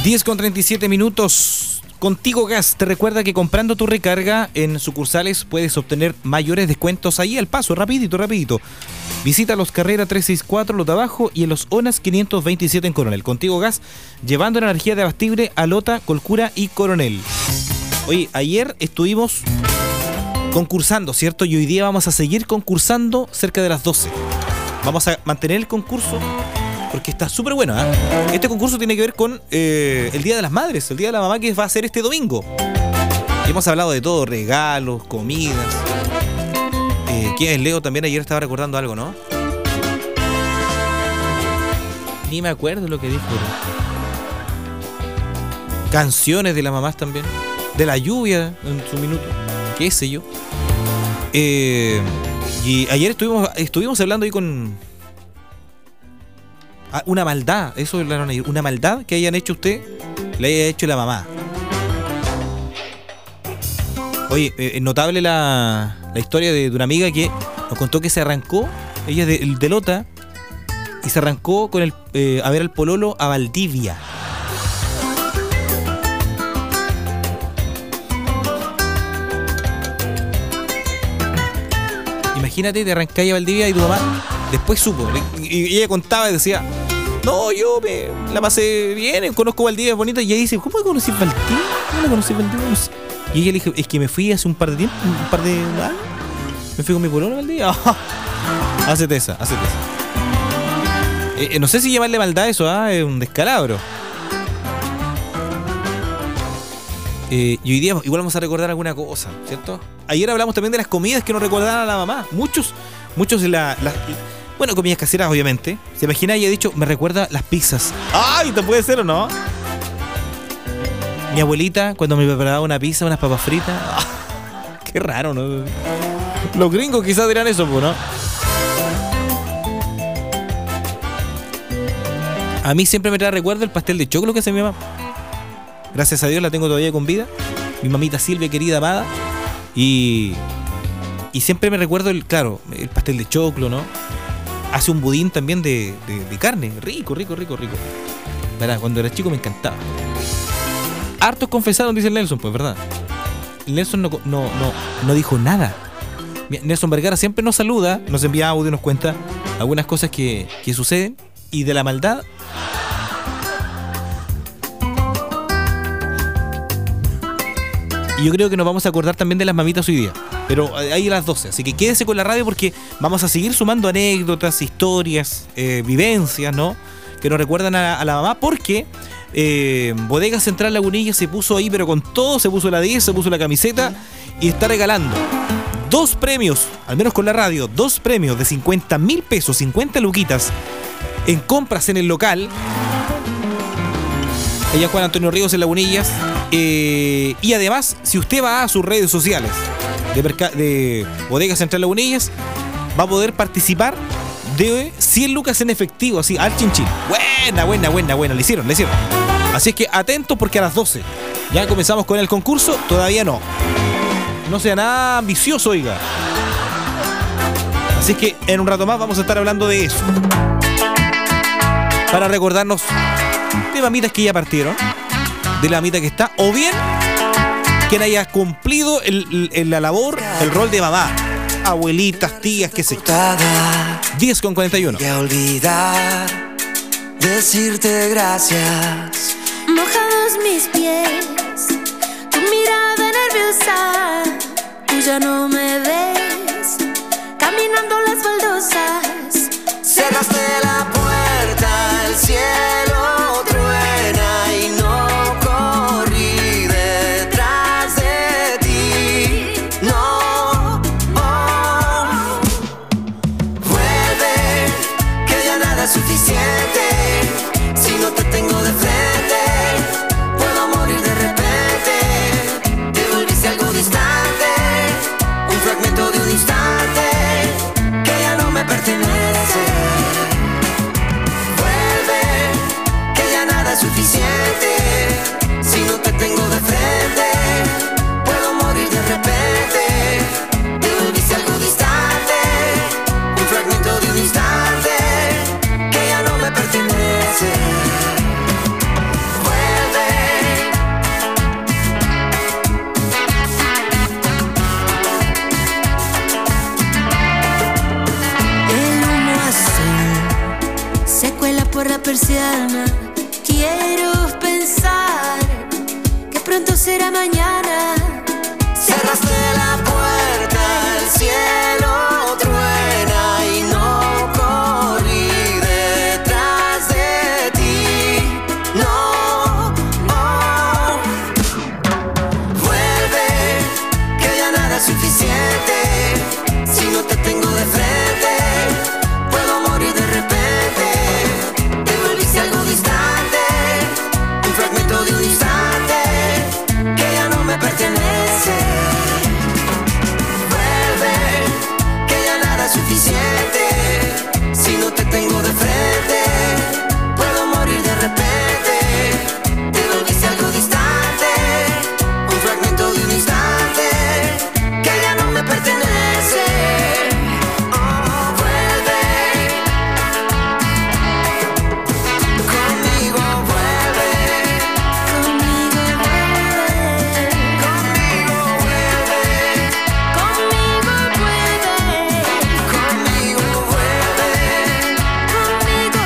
diez con treinta y siete minutos. Contigo Gas te recuerda que comprando tu recarga en sucursales puedes obtener mayores descuentos ahí al paso, rapidito, rapidito. Visita los Carrera trescientos sesenta y cuatro, Lota Bajo y en los Onas quinientos veintisiete en Coronel. Contigo Gas, llevando la energía de abastible a Lota, Colcura y Coronel. Oye, ayer estuvimos concursando, ¿cierto? Y hoy día vamos a seguir concursando cerca de las doce. Vamos a mantener el concurso porque está súper bueno, ¿eh? Este concurso tiene que ver con eh, el Día de las Madres, el Día de la Mamá, que va a ser este domingo. Y hemos hablado de todo, regalos, comidas. Eh, ¿Quién es Leo? También ayer estaba recordando algo, ¿no? Ni me acuerdo lo que dijo. Canciones de las mamás también. De la lluvia en su minuto. Qué sé yo. Eh, y ayer estuvimos, estuvimos hablando ahí con... Ah, una maldad, eso hablaron ayer. Una maldad que hayan hecho usted, le haya hecho la mamá. Oye, eh, notable la, la historia de, de una amiga que nos contó que se arrancó, ella es de, de Lota, y se arrancó con el eh, a ver al pololo a Valdivia. Imagínate, te arrancáis a Valdivia y tu mamá después supo. Y ella contaba y decía, no, yo me la pasé bien, conozco Valdivia, es bonita. Y ella dice, ¿cómo conocí Valdivia? ¿Cómo la conocí Valdivia? No sé. Y ella le dijo, es que me fui hace un par de tiempo, un par de años. Me fui con mi pololo a Valdivia. Hacete esa, hacete esa. Eh, no sé si llamarle maldad eso, ¿ah? Es un descalabro. Eh, y hoy día igual vamos a recordar alguna cosa, ¿cierto? Ayer hablamos también de las comidas que nos recordaban a la mamá. Muchos, muchos de las... La, bueno, comidas caseras, obviamente. Se imagina y ha dicho, me recuerda las pizzas. ¡Ay! ¿Te puede ser o no? Mi abuelita, cuando me preparaba una pizza, unas papas fritas. ¡Oh! Qué raro, ¿no? Los gringos quizás dirán eso, ¿no? A mí siempre me trae recuerdo el pastel de choclo que hace mi mamá. Gracias a Dios la tengo todavía con vida. Mi mamita Silvia, querida, amada. Y, y siempre me recuerdo, el claro, el pastel de choclo, ¿no? Hace un budín también de, de, de carne. Rico, rico, rico, rico. ¿Verdad? Cuando era chico me encantaba. Hartos confesaron, dice el Nelson, pues, ¿verdad? El Nelson no, no, no, no dijo nada. Nelson Vergara siempre nos saluda, nos envía audio, nos cuenta algunas cosas que, que suceden. Y de la maldad... Y yo creo que nos vamos a acordar también de las mamitas hoy día. Pero ahí a las doce. Así que quédese con la radio porque vamos a seguir sumando anécdotas, historias, eh, vivencias, ¿no? Que nos recuerdan a, a la mamá. Porque eh, Bodega Central Lagunilla se puso ahí, pero con todo. Se puso la diez, se puso la camiseta. Y está regalando dos premios, al menos con la radio. Dos premios de cincuenta mil pesos, cincuenta luquitas. En compras en el local. Allá Juan Antonio Ríos en Lagunillas. Eh, y además, si usted va a sus redes sociales de, de Bodega Central Lagunillas, va a poder participar de cien lucas en efectivo, así, al chinchín. Buena, buena, buena, buena, le hicieron, le hicieron. Así es que atentos porque a las doce ya comenzamos con el concurso, todavía no. No sea nada ambicioso, oiga. Así es que en un rato más vamos a estar hablando de eso. Para recordarnos de mamitas que ya partieron, de la mamita que está, o bien quien haya cumplido el, el, la labor, el rol de mamá, abuelitas, tías, qué sé yo. diez con cuarenta y uno. Voy a olvidar decirte gracias. Mojados mis pies, tu mirada nerviosa, tú ya no me ves, caminando las baldosas. Cerraste la puerta, el cielo truena y no corrí detrás de ti. No, oh. Vuelve, que ya nada es suficiente. Si no te tengo de frente, puedo morir de repente. Te volviste algo distante, un fragmento de un instante que ya no me pertenece. mañana. Quiero pensar que pronto será mañana. Cerraste la puerta, el cielo truena y no corrí detrás de ti. No, oh. Vuelve, que ya nada es suficiente. Si no te tengo de frente, puedo morir de repente. Te volviste algo distante, un fragmento de un instante que ya no me pertenece. Vuelve, que ya nada es suficiente. Si no te tengo de frente, puedo morir de repente. Te volviste algo distante, un fragmento de un instante que ya no me pertenece. Oh, vuelve, conmigo vuelve, conmigo vuelve, conmigo vuelve, conmigo vuelve, conmigo vuelve, conmigo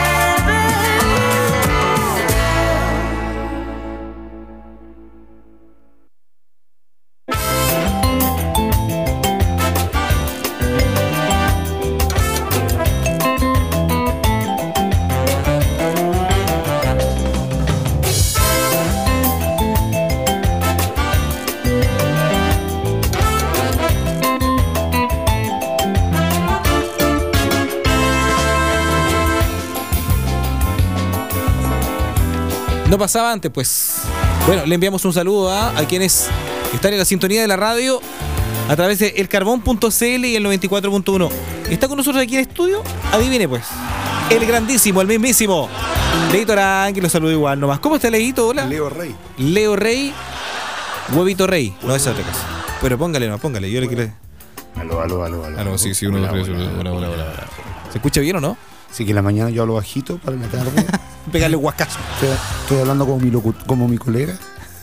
No pasaba antes, pues. Bueno, le enviamos un saludo a, a quienes están en la sintonía de la radio a través de el carbón punto c l y el noventa y cuatro punto uno. ¿Está con nosotros aquí en el estudio? Adivine, pues. El grandísimo, el mismísimo Leito Arangui, lo saludo igual nomás. ¿Cómo está, Leito? Hola. Leo Rey. Leo Rey, Huevito Rey. No, esa es otra cosa. Pero póngale, no, póngale. Yo le quiero. Aló, aló, aló, aló. Aló, sí, sí, uno, dos, tres. Hola, hola, hola. ¿Se escucha bien o no? Sí, que en la mañana yo hablo bajito para en la tarde pegarle huascazo. Estoy, estoy hablando como mi, locu como mi colega.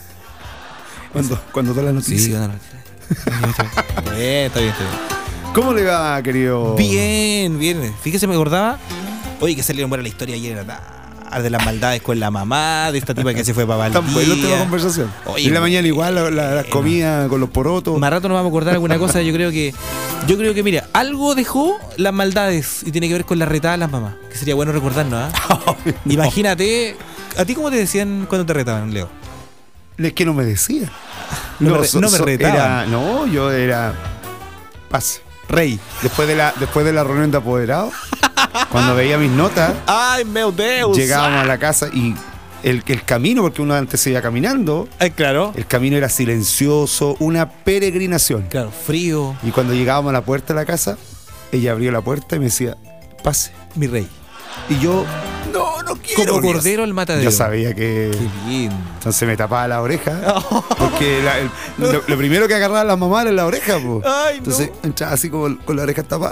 Cuando, cuando da la noticia. Sí, da la noticia. Bien, está bien, está bien. ¿Cómo le va, querido? Bien, bien. Fíjese, me acordaba. Oye, que salieron buena la historia ayer de las maldades con la mamá, de esta tipa que se fue para Valdivia. Tan bueno la conversación. Oye, y en la mañana igual, la, la, la comida con los porotos. Más rato nos vamos a acordar alguna cosa. Yo creo que, yo creo que, mira, algo dejó las maldades y tiene que ver con la retada de las mamás. Que sería bueno recordarnos, ¿ah? ¿eh? No. Imagínate, ¿a ti cómo te decían cuando te retaban, Leo? Es que no me decían. No, no, me, so, no me retaban. Era, no, yo era pase. Rey. Después de la, después de la reunión de apoderados, cuando veía mis notas, ¡ay, meu Deus! Llegábamos a la casa y el, el camino, porque uno antes se iba caminando, Ay, claro. El camino era silencioso, una peregrinación. Claro, frío. Y cuando llegábamos a la puerta de la casa, ella abrió la puerta y me decía, pase. Mi rey. Y yo, no, no quiero. Como cordero al matadero. Yo sabía que... Qué lindo. Entonces me tapaba la oreja. Porque la, el, lo, lo primero que agarraba las mamás era la oreja, po. Ay, entonces no. entraba así como con la oreja tapada.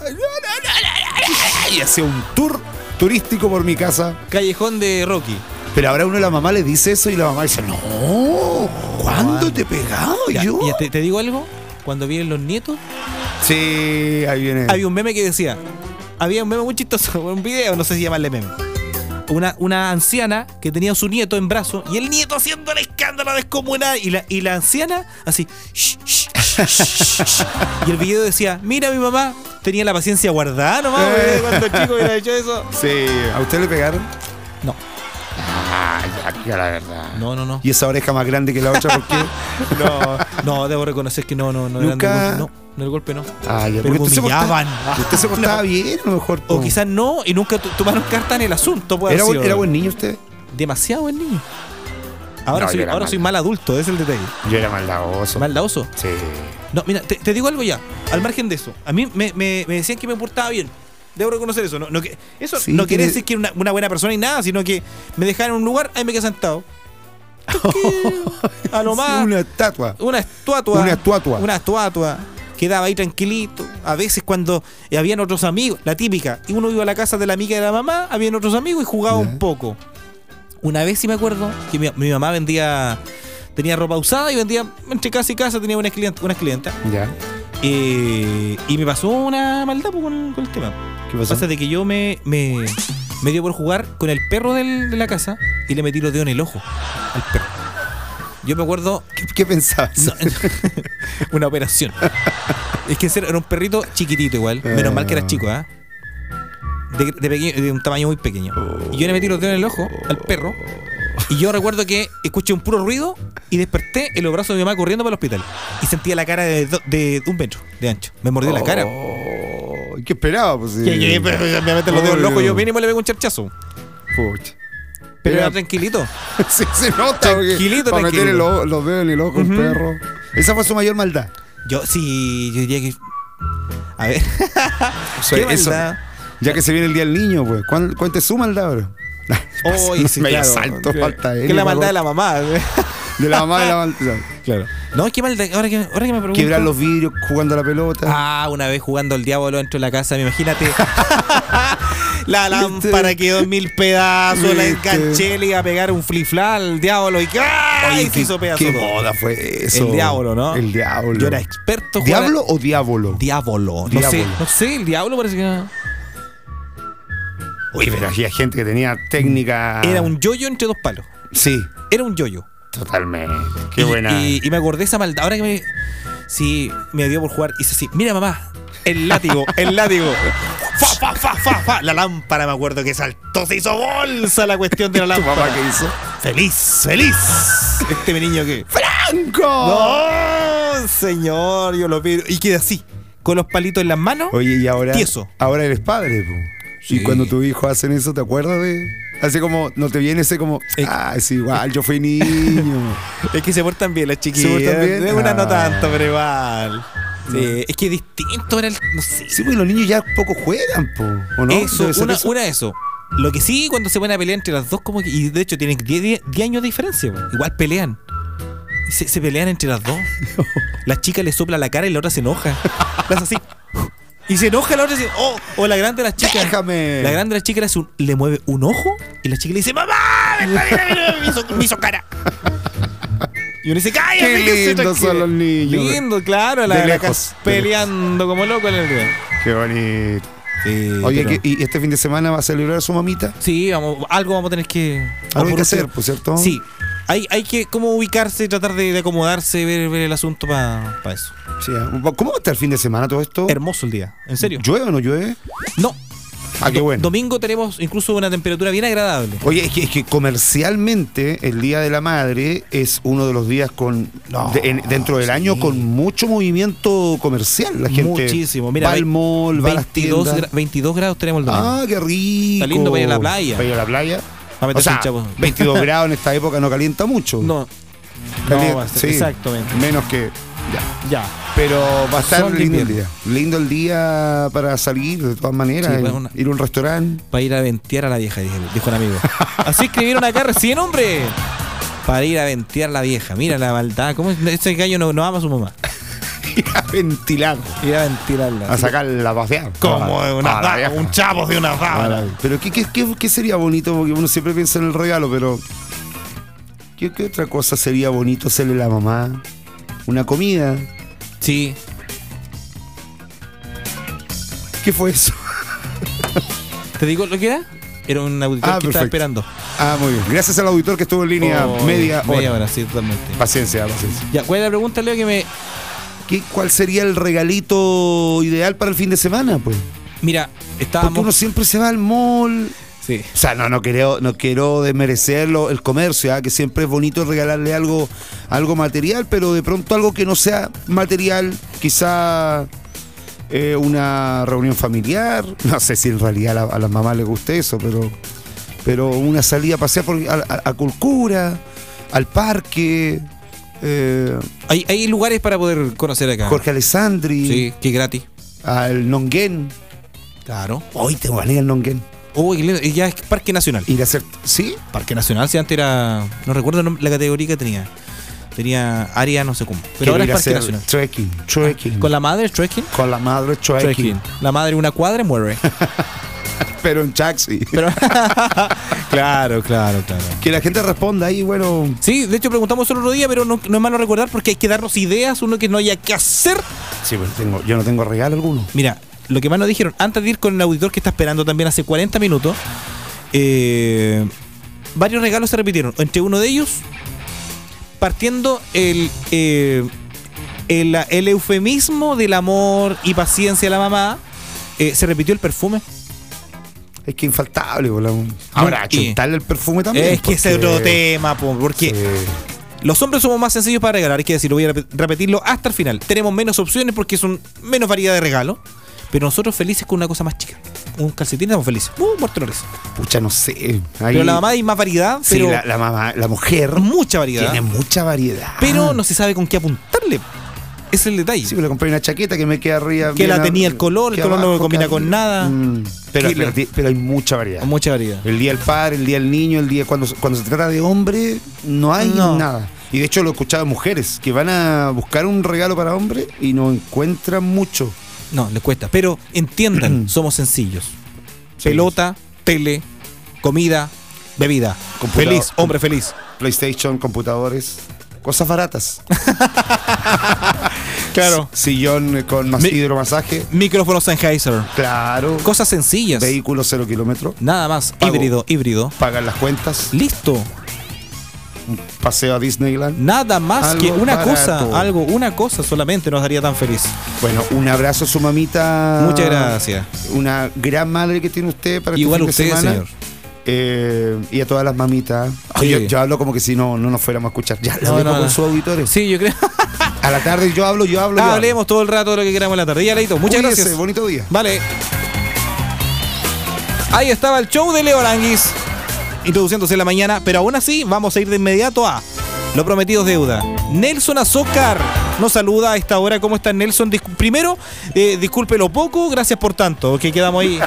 Y hacía un tour turístico por mi casa. Callejón de Rocky. Pero ahora uno a la mamá le dice eso y la mamá dice, no, ¿cuándo te he pegado ya, yo? Ya, te, te digo algo, cuando vienen los nietos. Sí, ahí viene. Había un meme que decía, había un meme muy chistoso, un video, no sé si llamarle meme. Una, una anciana que tenía a su nieto en brazos y el nieto haciendo el escándalo descomunal y la, y la anciana así shh, shh, shh, shh, shh. Y el video decía, mira, mi mamá tenía la paciencia guardada nomás, eh. cuando el chico hubiera hecho eso. Sí, ¿a usted le pegaron? No. Ah, ya, ya la verdad. No, no, no. ¿Y esa oreja más grande que la otra por qué? No, no, debo reconocer que no, no, no. Nunca... Eran no. No, el golpe no. Ah, ya, pero me humillaban. Usted se portaba no. bien, a lo mejor. O quizás no, y nunca tomaron carta en el asunto. ¿Era buen, ¿Era buen niño usted? Demasiado buen niño. Ahora, no, soy, ahora mal. soy mal adulto, ese es el detalle. Yo era maldadoso. ¿Maldadoso? Sí. No, mira, te, te digo algo ya. Al margen de eso, a mí me, me, me decían que me portaba bien. Debo reconocer eso. No, no, que, eso sí, no quiere decir que era una, una buena persona y nada, sino que me dejaron en un lugar, ahí me quedé sentado. A lo más. Una estatua. Una estatua. Una estatua. Una estatua. Quedaba ahí tranquilito. A veces cuando habían otros amigos, la típica, y uno iba a la casa de la amiga de la mamá, habían otros amigos y jugaba yeah. un poco. Una vez sí me acuerdo que mi, mi mamá vendía, tenía ropa usada y vendía entre casa y casa, tenía unas clientas. Unas clientas. Ya. Eh, y me pasó una maldad con, con el tema. ¿Qué pasó? Pasa de que yo me, me, me dio por jugar con el perro del, de la casa y le metí los dedos en el ojo al perro. Yo me acuerdo... ¿Qué, qué pensabas? No, una operación. Es que en serio, era un perrito chiquitito igual. Menos mal que era chico, ¿ah? ¿eh? De, de, pequeño, de un tamaño muy pequeño. Y yo le metí los dedos en el ojo al perro. Y yo recuerdo que escuché un puro ruido y desperté en los brazos de mi mamá corriendo para el hospital. Y sentía la cara de, de, de un metro de ancho. Me mordió oh, la cara. ¿Qué esperaba? Pues, ¿Qué, qué, me metí los dedos en el ojo y yo mínimo le pego un charchazo. Pucha. Pero era tranquilito. Sí, se nota. Tranquilito, para tranquilo. meterle los, los dedos en el ojo, uh-huh. un perro. Esa fue su mayor maldad. Yo sí, yo diría que... A ver. O sea, ¿qué eso, maldad? Ya que se viene el Día del Niño, pues. Cuente su maldad, bro. Oh, sí, me claro. salto, que, falta él. Que la maldad de la mamá. De la mamá de la maldad. Claro. No, qué maldad. Ahora que, ahora que me pregunto. Quebrar los vidrios jugando a la pelota. Ah, una vez jugando al diablo dentro de la casa, imagínate. La lámpara quedó en mil pedazos, la enganché, le iba a pegar un fliflá al diablo y ¡ay! Se hizo pedazo. ¿Qué moda fue eso? El diablo, ¿no? El diablo. Yo era experto. ¿Diablo o diablo? Diablo. No diablo. sé, no sé, el diablo parece que... Uy, pero había gente que tenía técnica... Era un yoyo entre dos palos. Sí. Era un yoyo. Totalmente. Qué y, buena. Y, y me acordé esa maldad. Ahora que me... Sí, me dio por jugar. Hice así, mira mamá, el látigo, el látigo. Fa, fa, fa, fa, fa. La lámpara, me acuerdo que saltó, se hizo bolsa la cuestión de la lámpara. ¿Tu papá qué hizo? Feliz, feliz. Este mi niño que... ¡Franco! No, señor, yo lo pido. Y queda así, con los palitos en las manos. Oye, y ahora... Tieso. Ahora eres padre, po. Sí. Y cuando tus hijos hacen eso, ¿te acuerdas de...? Así como, no te viene ese como, es, ah, es igual, yo fui niño. Es que se portan bien las chiquillas. ¿Se portan bien? De una ah. no tanto, pero igual. Sí, no. Es que distinto era el, no sé. Sí, pues los niños ya poco juegan, po, ¿o no? Eso, una, eso, una eso. Lo que sí, cuando se van a pelear entre las dos, como que, y de hecho tienen diez años de diferencia, po. Igual pelean. Se, se pelean entre las dos. La chica le sopla la cara y la otra se enoja. Las así. Y se enoja la otra y dice, oh, o la grande de las chicas. Déjame. La grande de las chicas le, hace un, le mueve un ojo y la chica le dice, mamá, me, está, me, me, hizo, me hizo cara. Y uno dice, cállate. Qué lindos son los niños. Lindo, claro, la, la casa peleando como loco en el día. Qué bonito. Sí, oye, pero... ¿y este fin de semana va a celebrar a su mamita? Sí, vamos, algo vamos a tener que... Algo hay que hacer, pues, ¿cierto? Sí. Hay, hay que como ubicarse, tratar de, de acomodarse, ver, ver el asunto para pa eso. Sí, ¿cómo va a estar el fin de semana todo esto? Hermoso el día, ¿en serio? ¿Llueve o no llueve? No. Ah, qué bueno. Domingo tenemos incluso una temperatura bien agradable. Oye, es que, es que comercialmente el Día de la Madre es uno de los días con no, de, en, dentro del sí. año con mucho movimiento comercial. La gente muchísimo. Mira, va al mall, va a las tiendas. veintidós grados tenemos el domingo. Ah, qué rico. Está lindo para ir a la playa. Para ir a la playa. O sea, veintidós grados en esta época no calienta mucho. No. Calienta, no sí, exactamente. Menos que ya. Ya. Pero va a estar Son lindo el día. Lindo el día para salir, de todas maneras. Sí, bueno, una, ir a un restaurante. Para ir a ventear a la vieja, dijo un amigo. Así escribieron acá recién, hombre. Para ir a ventear a la vieja. Mira la maldad. ¿Cómo es? Ese gallo no, no ama a su mamá. Ir a ventilar. Ir a ventilarla. A sacarla a pasear. Como ah, una ah, un chavo de una dama. Pero ¿qué, qué, qué, ¿qué sería bonito? Porque uno siempre piensa en el regalo, pero ¿qué, qué otra cosa sería bonito hacerle a la mamá? Una comida. Sí. ¿Qué fue eso? ¿Te digo lo que era? Era un auditor ah, que perfecto. Estaba esperando. Ah, muy bien. Gracias al auditor que estuvo en línea oh, media hora. Media hora, sí, totalmente. Paciencia, paciencia. Ya, ¿cuál es la pregunta, Leo, que me... ¿Qué, ¿Cuál sería el regalito ideal para el fin de semana, pues? Mira, estábamos... Porque uno siempre se va al mall... Sí. O sea, no, no quiero, no quiero desmerecerlo, el comercio, ¿eh? Que siempre es bonito regalarle algo, algo material, pero de pronto algo que no sea material, quizá eh, una reunión familiar, no sé si en realidad a, la, a las mamás les guste eso, pero, pero una salida a pasear por, a, a, a Culcura, al parque. Eh, hay, hay lugares para poder conocer acá. Jorge Alessandri. Sí, que es gratis. Al Nonguén. Claro. Hoy te van a ir al Nonguén. Uy, oh, ya es Parque Nacional. Ir a hacer, ¿sí? Parque Nacional, si antes era... No recuerdo la categoría que tenía. Tenía área no sé cómo. Pero ahora es Parque Nacional. Trekking, trekking. ¿Con la madre trekking? Con la madre trekking. trekking. La madre una cuadra muere. Pero en taxi. Pero... claro, claro, claro. Que la gente responda ahí, bueno... Sí, de hecho preguntamos el otro día, pero no, no es malo recordar porque hay que darnos ideas, uno que no haya que hacer. Sí, pero tengo, yo no tengo regalo alguno. Mira... Lo que más nos dijeron, antes de ir con el auditor que está esperando también hace cuarenta minutos, eh, varios regalos se repitieron. Entre uno de ellos, partiendo el, eh, el, el eufemismo del amor y paciencia de la mamá, eh, se repitió el perfume. Es que infaltable, boludo. Ahora, No, chuntarle el perfume también. Es que ese es porque- otro tema, po, porque Sí. los hombres somos más sencillos para regalar, hay que decirlo, voy a rep- repetirlo hasta el final. Tenemos menos opciones porque son menos variedad de regalo, pero nosotros felices con una cosa más chica. Un calcetín estamos felices. Uh, muerto lo Pucha, no sé. Ahí- Pero la mamá hay más variedad, Sí, pero la, la mamá, la mujer mucha variedad. tiene mucha variedad. Pero no se sabe con qué apuntarle. Ese es el detalle. Sí, me le compré una chaqueta que me queda arriba. Que bien la a- tenía el color, el que color no abajo, combina que con arriba. nada. Mm, pero, Que pero, la- pero hay mucha variedad. Mucha variedad. El día del padre, el día del niño, el día cuando, cuando se trata de hombre, no hay No. nada. Y de hecho lo he escuchado de mujeres que van a buscar un regalo para hombre y no encuentran mucho. No, les cuesta. Pero entiendan, somos sencillos. Pelota, tele, comida, bebida. Computador- Feliz, hombre feliz. PlayStation, computadores, cosas baratas. Claro. Sillón con más Mi- hidromasaje. Micrófonos Sennheiser. Claro. Cosas sencillas. Vehículo cero kilómetros. Nada más. Pago. Híbrido, híbrido. Pagan las cuentas. Listo. Un paseo a Disneyland. Nada más Algo que una barato. cosa, algo, una cosa solamente nos haría tan feliz. Bueno, un abrazo a su mamita. Muchas gracias. Una gran madre que tiene usted para Igual este fin de usted, semana. señor. Eh, y a todas las mamitas. Ay, Sí. yo, yo hablo como que si no, no nos fuéramos a escuchar. Ya, No, hablemos no, con no. sus auditores. Sí, yo creo. A la tarde yo hablo, yo hablo. yo hablo. Hablemos todo el rato de lo que queramos en la tarde. Ya, Leito, muchas Cuídese, gracias. bonito día. Vale. Ahí estaba el show de Leo Aranguis, introduciéndose en la mañana, pero aún así vamos a ir de inmediato a lo prometido es deuda. Nelson Azócar nos saluda a esta hora. ¿Cómo está Nelson? Discu- Primero, eh, disculpe lo poco, gracias por tanto, que quedamos ahí.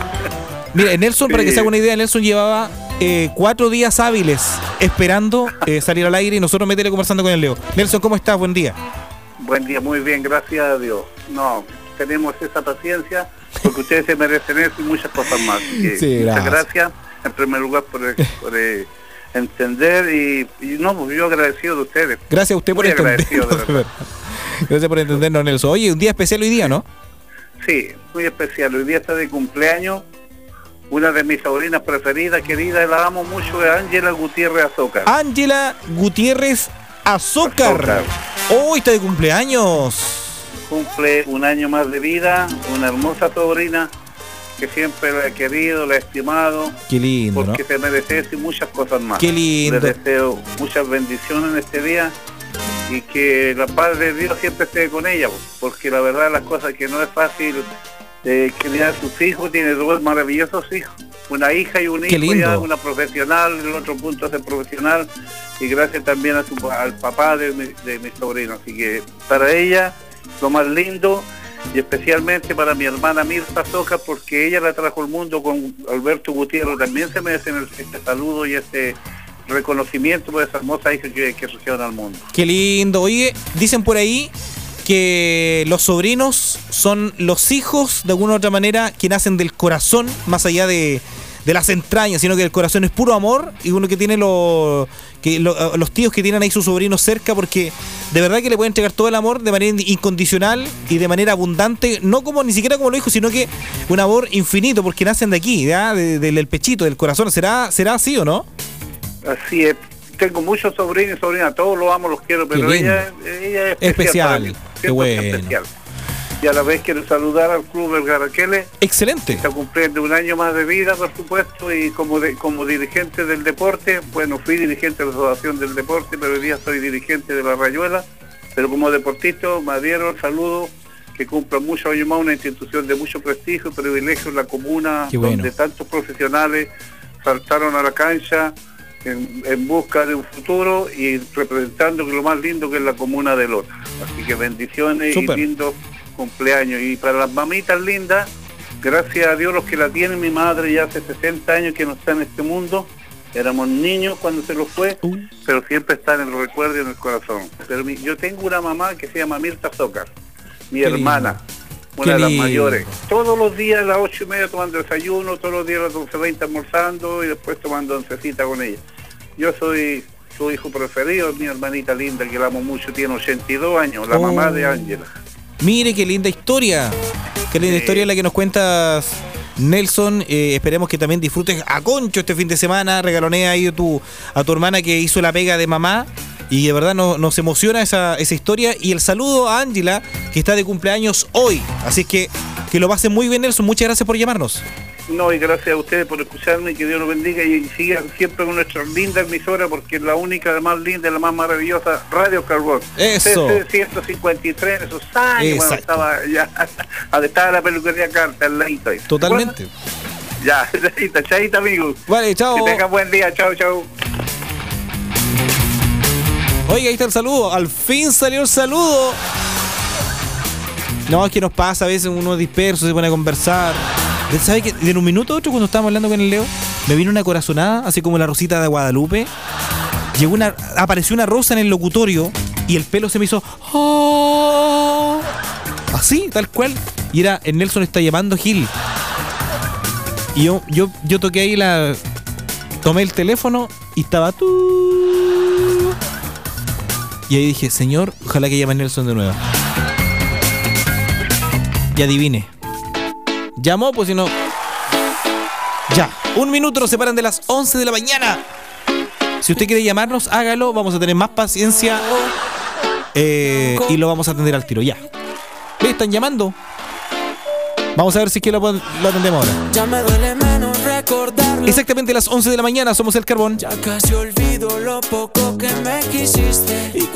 Mire, Nelson, para que se haga una idea, Nelson llevaba eh, cuatro días hábiles esperando eh, salir al aire y nosotros meterle conversando con el Leo. Nelson, ¿cómo estás? Buen día. Buen día, muy bien, gracias a Dios. No, tenemos esa paciencia porque ustedes se merecen eso y muchas cosas más. Así que Sí, muchas gracias. gracias, en primer lugar, por, por eh, entender y, y no, pues yo agradecido de ustedes. Gracias a usted por Muy entender. agradecido, de verdad. Gracias por entendernos, Nelson. Oye, un día especial hoy día, ¿no? Sí, muy especial. Hoy día está de cumpleaños una de mis sobrinas preferidas, querida, la amo mucho, es Ángela Gutiérrez Azócar. Ángela Gutiérrez Azócar. Azócar. Hoy está de cumpleaños. Cumple un año más de vida, una hermosa sobrina que siempre la he querido, la he estimado, Qué lindo, ¿no? porque se merece eso y muchas cosas más. Qué lindo. Le deseo muchas bendiciones en este día y que la paz de Dios siempre esté con ella, porque la verdad las cosas que no es fácil eh, criar sus hijos, tiene dos maravillosos hijos, una hija y un Qué hijo lindo. ya, una profesional, el otro punto es el profesional, y gracias también a su, al papá de mi, de mi sobrino, así que para ella lo más lindo y especialmente para mi hermana Mirta Azócar, porque ella la trajo al mundo con Alberto Gutiérrez, también se merecen el- este saludo y este reconocimiento por esa hermosa hija que, que surgieron al mundo. Qué lindo. Oye, dicen por ahí que los sobrinos son los hijos, de alguna u otra manera, que nacen del corazón, más allá de, de las entrañas, sino que el corazón es puro amor y uno que tiene lo, que lo- los tíos que tienen ahí sus sobrinos cerca, porque de verdad que le pueden entregar todo el amor de manera incondicional y de manera abundante, no como ni siquiera como lo dijo, sino que un amor infinito, porque nacen de aquí, ¿ya? De- de- del pechito, del corazón. ¿Será, será así o no? Así es, tengo muchos sobrinos y sobrinas, todos los amo, los quiero, pero Qué lindo. ella, ella es especial, Especial, para mí, qué siempre bueno. es especial. Y a la vez quiero saludar al Club El Garaquele. Excelente. Está cumpliendo un año más de vida, por supuesto, y como de- como dirigente del deporte, bueno, fui dirigente de la Asociación del Deporte, pero hoy día soy dirigente de la Rayuela, pero como deportista me adhiero, saludo, que cumpla muchos años más, una institución de mucho prestigio y privilegio en la comuna, Qué bueno. donde tantos profesionales saltaron a la cancha en, en busca de un futuro y representando lo más lindo que es la comuna de Lota. Así que bendiciones Súper. y lindos cumpleaños. Y para las mamitas lindas, gracias a Dios los que la tienen, mi madre ya hace sesenta años que no está en este mundo, éramos niños cuando se lo fue, Uh. pero siempre está en el recuerdo y en el corazón. Pero mi- yo tengo una mamá que se llama Mirta Azócar, mi Qué hermana, lindo. una Qué de las lindo. mayores. Todos los días a las ocho y media tomando desayuno, todos los días a las doce veinte almorzando y después tomando oncecita con ella. Yo soy su hijo preferido, mi hermanita linda que la amo mucho, tiene ochenta y dos años, la Oh. mamá de Ángela. Mire qué linda historia. Qué linda Sí. historia la que nos cuentas Nelson, eh, esperemos que también disfrutes a concho este fin de semana. Regalonea ahí a tu, a tu hermana que hizo la pega de mamá. Y de verdad nos, nos emociona esa, esa historia. Y el saludo a Ángela, que está de cumpleaños hoy. Así que que lo pasen muy bien, Nelson. Muchas gracias por llamarnos. No, y gracias a ustedes por escucharme, y que Dios los bendiga y sigan siempre con nuestra linda emisora, porque es la única, la más linda, la más maravillosa, Radio Carbón. Eso. C C ciento cincuenta y tres, en esos años, cuando estaba ya, donde estaba la peluquería Carta, al ladito ahí. Totalmente. Bueno, ya, chaita, chaita, amigos. Vale, chao. Que tengan buen día, chao, chao. Oiga, ahí está el saludo. Al fin salió el saludo. No, es que nos pasa, a veces uno disperso, se pone a conversar. ¿Sabe que en un minuto a otro, cuando estábamos hablando con el Leo, me vino una corazonada, así como la Rosita de Guadalupe? Llegó una, apareció una rosa en el locutorio y el pelo se me hizo oh, así, tal cual. Y era, el Nelson está llamando a Gil. Y yo, yo, yo toqué ahí la... Tomé el teléfono y estaba tú. Y ahí dije, señor, ojalá que llame a Nelson de nuevo. Y adivine. Llamó, pues si no... Ya, un minuto nos separan de las once de la mañana. Si usted quiere llamarnos, hágalo. Vamos a tener más paciencia eh, y lo vamos a atender al tiro. Ya. ¿Le están llamando? Vamos a ver si es que lo, lo atendemos ahora. Ya me duele menos recordarlo. Exactamente las once de la mañana, somos El Carbón. Ya casi olvido lo poco que me quisiste. Y